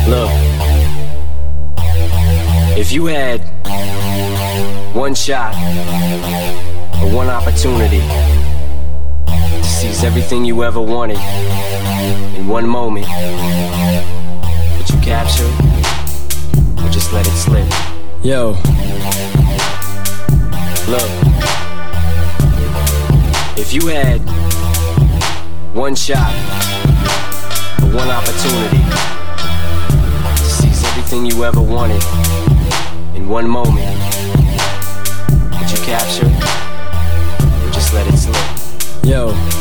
Look, if you had one shot or one opportunity to seize everything you ever wanted in one moment, would you capture it or just let it slip? Yo, look, if you had one shot or one opportunity to seize everything you ever wanted in one moment, would you capture it or just let it slip? Yo.